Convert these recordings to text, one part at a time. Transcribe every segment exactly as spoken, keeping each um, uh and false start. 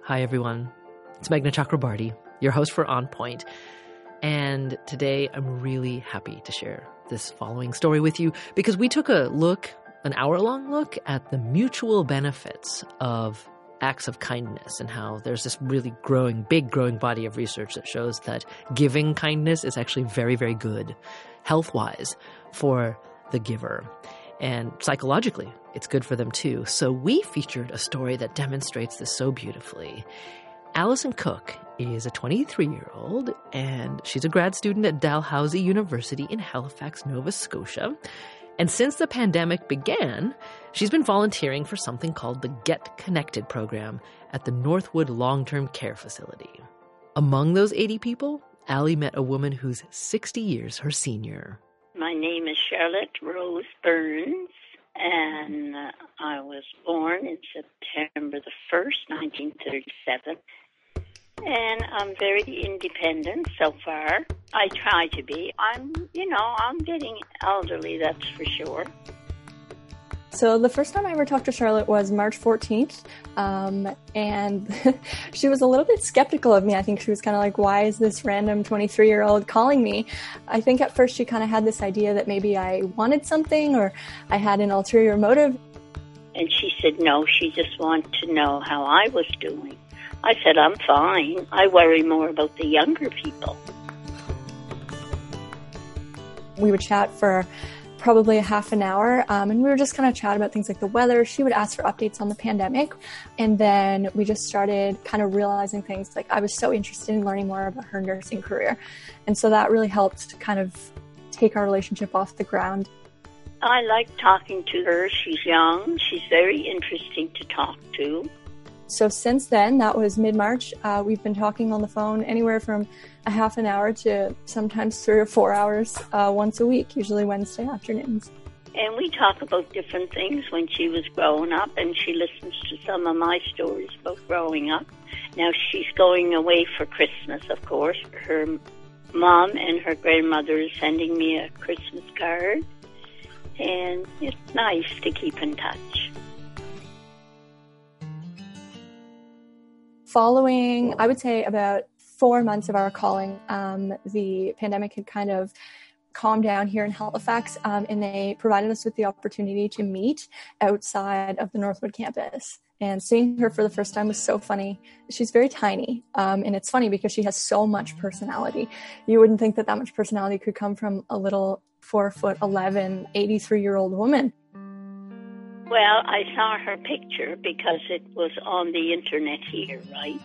Hi, everyone. It's Meghna Chakrabarty, your host for On Point. And today I'm really happy to share this following story with you because we took a look, an hour-long look, at the mutual benefits of acts of kindness and how there's this really growing, big growing body of research that shows that giving kindness is actually very, very good health-wise for the giver. And psychologically, it's good for them too. So we featured a story that demonstrates this so beautifully. Alison Cook is a twenty-three-year-old, and she's a grad student at Dalhousie University in Halifax, Nova Scotia. And since the pandemic began, she's been volunteering for something called the Get Connected program at the Northwood Long-Term Care Facility. Among those eighty people, Allie met a woman who's sixty years her senior. My name is Charlotte Rose Burns, and uh, I was born in September the first, nineteen thirty-seven. And I'm very independent so far. I try to be. I'm, you know, I'm getting elderly, that's for sure. So the first time I ever talked to Charlotte was March fourteenth, um, and she was a little bit skeptical of me. I think she was kind of like, why is this random twenty-three-year-old calling me? I think at first she kind of had this idea that maybe I wanted something or I had an ulterior motive. And she said, no, she just wanted to know how I was doing. I said, I'm fine. I worry more about the younger people. We would chat for probably a half an hour, um, and we were just kind of chat about things like the weather. She would ask for updates on the pandemic, and then we just started kind of realizing things. Like, I was so interested in learning more about her nursing career, and so that really helped to kind of take our relationship off the ground. I like talking to her. She's young. She's very interesting to talk to. So since then, that was mid-March, uh, we've been talking on the phone anywhere from a half an hour to sometimes three or four hours uh, once a week, usually Wednesday afternoons. And we talk about different things when she was growing up, and she listens to some of my stories about growing up. Now she's going away for Christmas, of course. Her mom and her grandmother is sending me a Christmas card, and it's nice to keep in touch. Following, I would say, about four months of our calling, um, the pandemic had kind of calmed down here in Halifax, um, and they provided us with the opportunity to meet outside of the Northwood campus. And seeing her for the first time was so funny. She's very tiny, um, and it's funny because she has so much personality. You wouldn't think that that much personality could come from a little four foot eleven, eighty-three-year-old woman. Well, I saw her picture because it was on the internet here, right?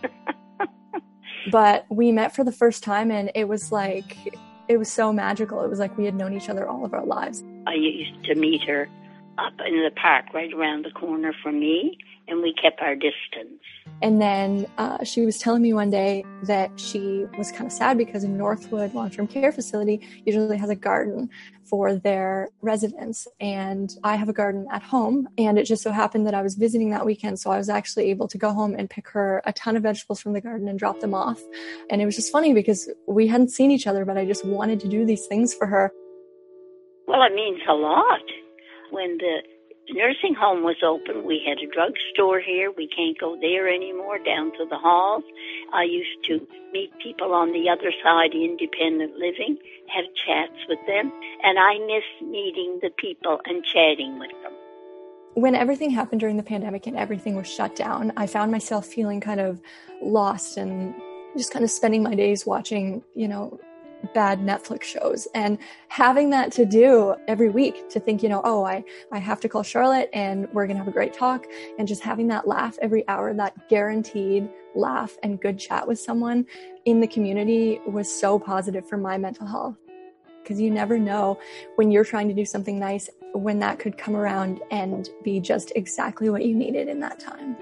But we met for the first time, and it was like, it was so magical. It was like we had known each other all of our lives. I used to meet her up in the park right around the corner from me, and we kept our distance. And then uh, she was telling me one day that she was kind of sad because Northwood Long-Term Care Facility usually has a garden for their residents. And I have a garden at home, and it just so happened that I was visiting that weekend. So I was actually able to go home and pick her a ton of vegetables from the garden and drop them off. And it was just funny because we hadn't seen each other, but I just wanted to do these things for her. Well, it means a lot. When the nursing home was open, we had a drugstore here. We can't go there anymore, down to the halls. I used to meet people on the other side, independent living, have chats with them, and I miss meeting the people and chatting with them. When everything happened during the pandemic and everything was shut down, I found myself feeling kind of lost and just kind of spending my days watching, you know, bad Netflix shows, and having that to do every week, to think, you know, oh, I, I have to call Charlotte and we're going to have a great talk, and just having that laugh every hour, that guaranteed laugh and good chat with someone in the community was so positive for my mental health. Because you never know when you're trying to do something nice, when that could come around and be just exactly what you needed in that time.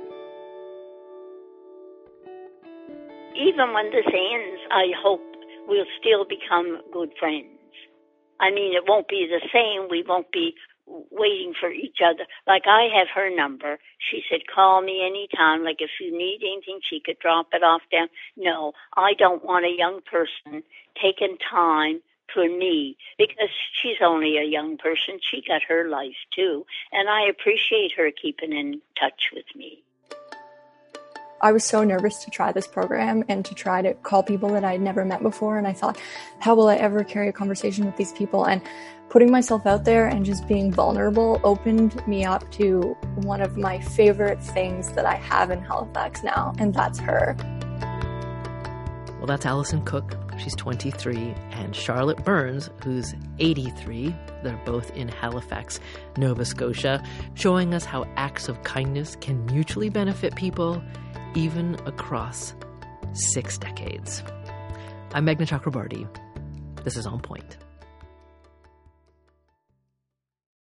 Even when this ends, I hope we'll still become good friends. I mean, it won't be the same. We won't be waiting for each other. Like, I have her number. She said, call me anytime. Like, if you need anything, she could drop it off down. No, I don't want a young person taking time for me, because she's only a young person. She got her life too, and I appreciate her keeping in touch with me. I was so nervous to try this program and to try to call people that I'd never met before. And I thought, how will I ever carry a conversation with these people? And putting myself out there and just being vulnerable opened me up to one of my favorite things that I have in Halifax now, and that's her. Well, that's Alison Cook. She's twenty-three, and Charlotte Burns, who's eighty-three. They're both in Halifax, Nova Scotia, showing us how acts of kindness can mutually benefit people, even across six decades. I'm Meghna Chakrabarti. This is On Point.